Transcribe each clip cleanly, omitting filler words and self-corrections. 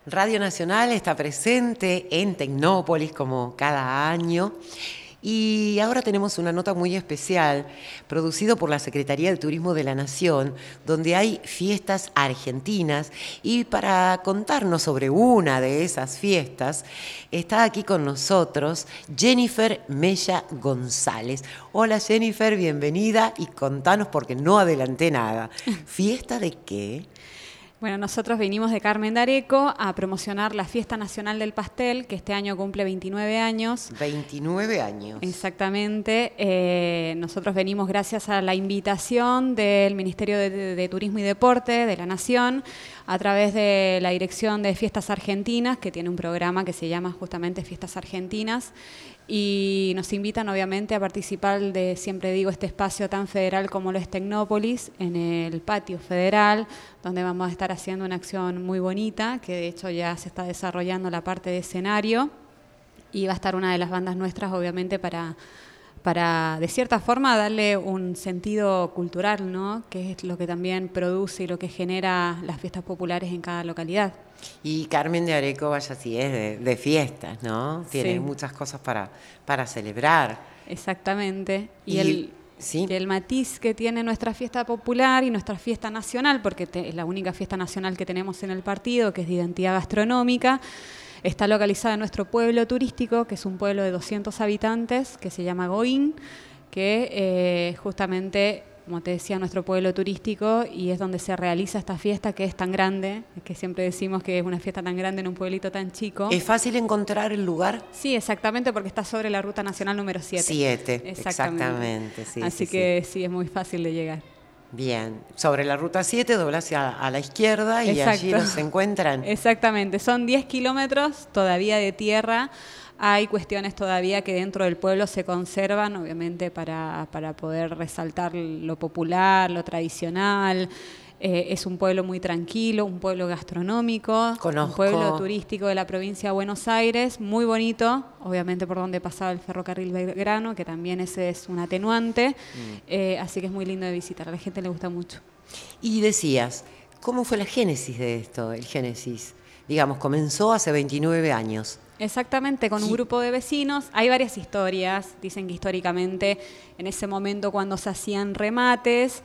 Radio Nacional está presente en Tecnópolis como cada año. Y ahora tenemos una nota muy especial, producido por la Secretaría de Turismo de la Nación, donde hay fiestas argentinas. Y para contarnos sobre una de esas fiestas, está aquí con nosotros Jennifer Mella González. Hola Jennifer, bienvenida y contanos porque no adelanté nada. ¿Fiesta de qué? Bueno, nosotros vinimos de Carmen de Areco a promocionar la Fiesta Nacional del Pastel, que este año cumple 29 años. 29 años. Exactamente. Nosotros venimos gracias a la invitación del Ministerio de Turismo y Deporte de la Nación, a través de la Dirección de Fiestas Argentinas, que tiene un programa que se llama justamente Fiestas Argentinas, y nos invitan obviamente a participar de, siempre digo, este espacio tan federal como lo es Tecnópolis, en el patio federal, donde vamos a estar haciendo una acción muy bonita, que de hecho ya se está desarrollando la parte de escenario, y va a estar una de las bandas nuestras obviamente para de cierta forma darle un sentido cultural, ¿no? Que es lo que también produce y lo que genera las fiestas populares en cada localidad. Y Carmen de Areco, vaya si es de fiestas, ¿no? Tiene Sí. muchas cosas para celebrar. Exactamente. ¿Sí? Y el matiz que tiene nuestra fiesta popular y nuestra fiesta nacional, porque es la única fiesta nacional que tenemos en el partido, que es de identidad gastronómica, está localizada en nuestro pueblo turístico, que es un pueblo de 200 habitantes, que se llama Goín, que justamente, como te decía, nuestro pueblo turístico, y es donde se realiza esta fiesta que es tan grande, que siempre decimos que es una fiesta tan grande en un pueblito tan chico. ¿Es fácil encontrar el lugar? Sí, exactamente, porque está sobre la Ruta Nacional número 7. 7, exactamente. Sí, Así que sí, es muy fácil de llegar. Bien, sobre la Ruta 7 dobla a la izquierda y Exacto. allí nos encuentran. Exactamente, son 10 kilómetros todavía de tierra. Hay cuestiones todavía que dentro del pueblo se conservan, obviamente para poder resaltar lo popular, lo tradicional. Es un pueblo muy tranquilo, un pueblo gastronómico, Conozco. Un pueblo turístico de la provincia de Buenos Aires, muy bonito, obviamente por donde pasaba el ferrocarril Belgrano, que también ese es un atenuante, así que es muy lindo de visitar, a la gente le gusta mucho. Y decías, ¿cómo fue la génesis de esto? El génesis, digamos, comenzó hace 29 años. Exactamente, con un grupo de vecinos. Hay varias historias. Dicen que históricamente, en ese momento cuando se hacían remates,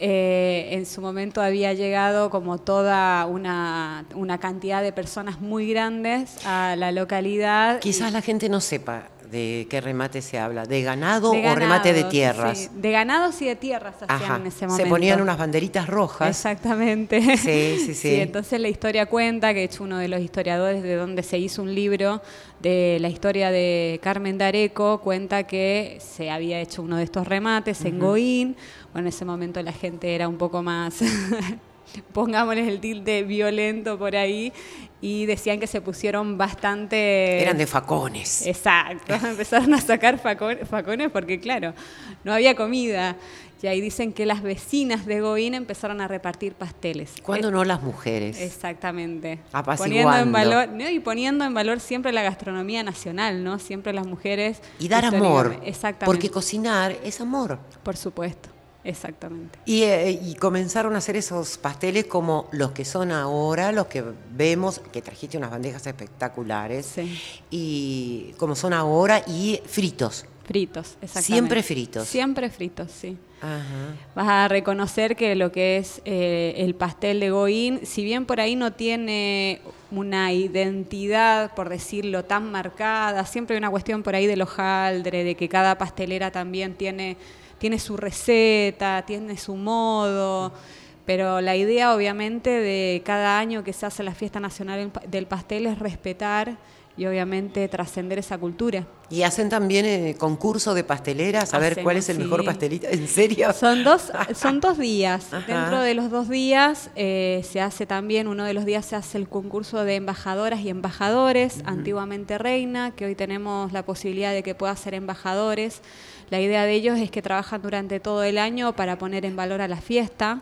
en su momento había llegado como toda una cantidad de personas muy grandes a la localidad. Quizás la gente no sepa de qué remate se habla, ¿de ganado o remate de tierras? Sí. De ganados y de tierras se hacían en ese momento. Se ponían unas banderitas rojas. Exactamente. Sí. Sí, entonces la historia cuenta, que de hecho uno de los historiadores de donde se hizo un libro de la historia de Carmen de Areco, cuenta que se había hecho uno de estos remates en Goín. Bueno, en ese momento la gente era un poco más... pongámosles el tilde violento por ahí, y decían que se pusieron bastante... Eran de facones. Exacto, empezaron a sacar facones porque, claro, no había comida. Y ahí dicen que las vecinas de Goín empezaron a repartir pasteles. ¿Cuándo no las mujeres? Exactamente. Apaciguando. Poniendo en valor siempre la gastronomía nacional, ¿no? Siempre las mujeres... Y dar amor. Exactamente. Porque cocinar es amor. Por supuesto. Exactamente. Y comenzaron a hacer esos pasteles como los que son ahora, los que vemos, que trajiste unas bandejas espectaculares, Sí. Y como son ahora, y fritos. Fritos, exactamente. Siempre fritos. Siempre fritos, sí. Ajá. Vas a reconocer que lo que es el pastel de Goín, si bien por ahí no tiene una identidad, por decirlo, tan marcada, siempre hay una cuestión por ahí del hojaldre, de que cada pastelera también tiene su receta, tiene su modo, pero la idea obviamente de cada año que se hace la Fiesta Nacional del Pastel es respetar y obviamente trascender esa cultura. Y hacen también concurso de pasteleras, a ver cuál es el mejor pastelito. ¿En serio? Son dos días. Ajá. Dentro de los 2 días se hace también, uno de los días se hace el concurso de embajadoras y embajadores, antiguamente reina, que hoy tenemos la posibilidad de que pueda ser embajadores. La idea de ellos es que trabajan durante todo el año para poner en valor a la fiesta.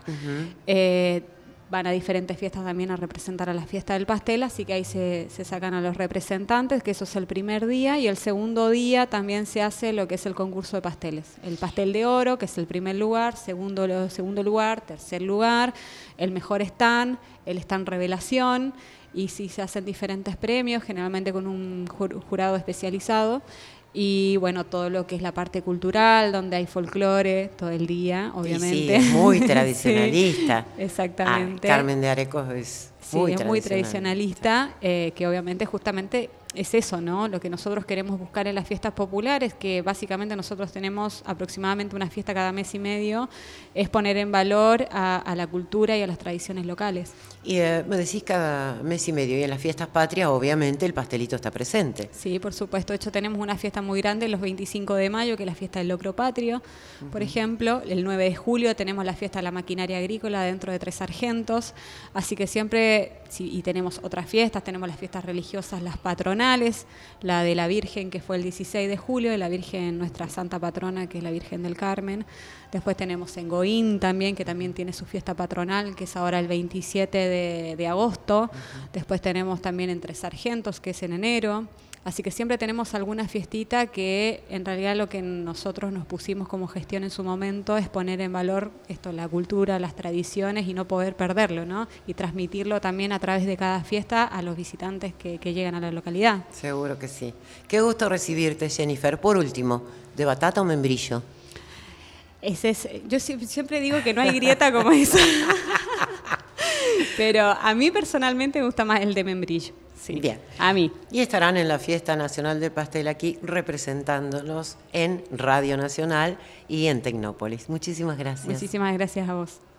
Van a diferentes fiestas también a representar a la fiesta del pastel, así que ahí se sacan a los representantes, que eso es el primer día, y el segundo día también se hace lo que es el concurso de pasteles. El pastel de oro, que es el primer lugar, segundo lugar, tercer lugar, el mejor stand, el stand revelación, y sí se hacen diferentes premios, generalmente con un jurado especializado. Y bueno, todo lo que es la parte cultural, donde hay folclore todo el día, obviamente. Y sí, es muy tradicionalista. Sí, exactamente. Carmen de Arecos es muy tradicionalista, que obviamente justamente es eso, ¿no? Lo que nosotros queremos buscar en las fiestas populares, que básicamente nosotros tenemos aproximadamente una fiesta cada mes y medio, es poner en valor a la cultura y a las tradiciones locales. Y me decís cada mes y medio, y en las fiestas patrias obviamente el pastelito está presente. Sí, por supuesto. De hecho, tenemos una fiesta muy grande los 25 de mayo, que es la fiesta del locro patrio, por ejemplo. El 9 de julio tenemos la fiesta de la maquinaria agrícola dentro de Tres Sargentos. Así que siempre, y tenemos otras fiestas, tenemos las fiestas religiosas, las patronales, la de la Virgen, que fue el 16 de julio, de la Virgen, nuestra santa patrona, que es la Virgen del Carmen. Después tenemos en Goín también, que también tiene su fiesta patronal, que es ahora el 27 de agosto. Después tenemos también en Tres Sargentos, que es en enero. Así que siempre tenemos alguna fiestita que en realidad lo que nosotros nos pusimos como gestión en su momento es poner en valor esto, la cultura, las tradiciones y no poder perderlo, ¿no? Y transmitirlo también a través de cada fiesta a los visitantes que llegan a la localidad. Seguro que sí. Qué gusto recibirte, Jennifer. Por último, ¿de batata o membrillo? Yo siempre digo que no hay grieta como esa. Pero a mí personalmente me gusta más el de membrillo. Sí, bien. A mí. Y estarán en la Fiesta Nacional del Pastel aquí representándonos en Radio Nacional y en Tecnópolis. Muchísimas gracias. Muchísimas gracias a vos.